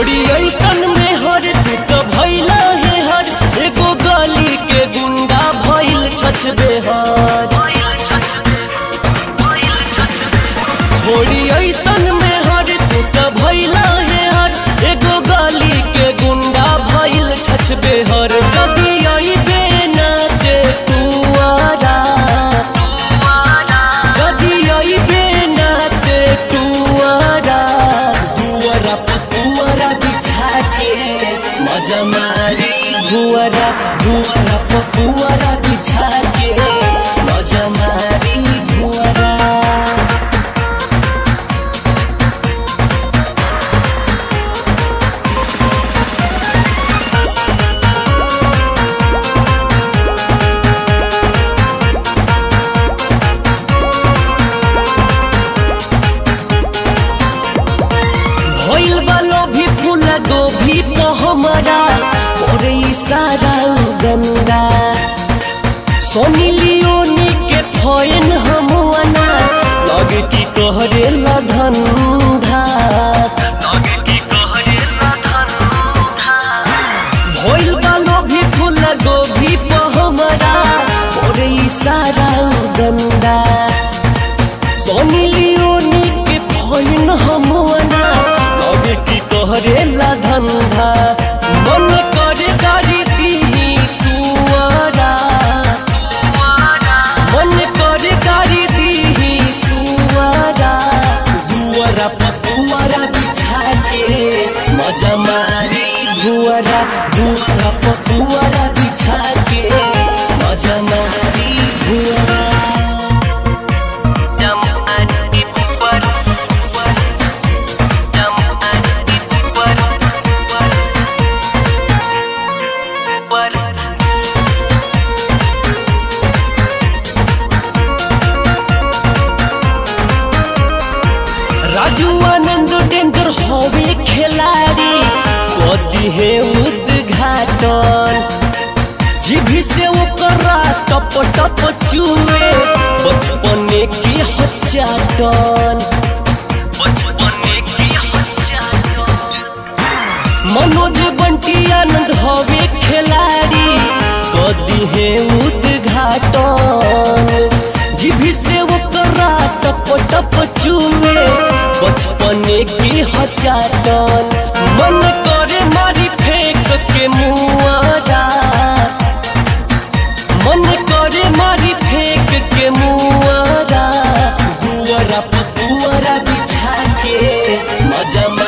छोड़ी ऐसन में हर तू तो भैला है हर एगो गली के गुंडा भइल छछ बेहर। छोड़ी ऐसन में हर तू तो भैला है हर एगो गली के गुंडा भइल छछ बेहर। जगी अइबे ना दे तुआरा, जगी अइबे ना दे तुआरा, दुआरा पुआरा बिछा के मजा मारी भुआरा, दुआरा पुआरा बिछा के मजा मारी भुआरा। भइल बालो भी फूला गोभी तो हमारा करे इशारा गंदा। सोनी लियोनी के फैन हमवाना लगे की कहरे ला धंधा, लगे की कहरे ला धंधा। भइल बालो भी फूला गोभी तो हमारा करे इशारा गंदा। सोनी लियोनी के फैन हमवाना लगे की कहरे ला धंधा। मन करे गाड़ी दी सुआरा, मन करे गाड़ी दी सुआरा, दुआरा पुआरा बिछा के मजा मारी भुआरा, दुआरा पुआरा बिछा के मजा मारी भुआरा। राजू आनंद डेंजर होवे खिलाड़ी कदी है उद्घाटन। जीभी से ओकरा टप टप चुए बचपने की हच्चाटन, बचपने की हच्चाटन। मनोज बंटी आनंद होवे खिलाड़ी कदी है उद्घाटन। जीभी से ओकरा टप टप चुए बचपने की हचाटन। मन करे मारी फेंक के मुआरा, मन करे मारी फेंक के मुआरा, दुआरा पुआरा बिछा के मजा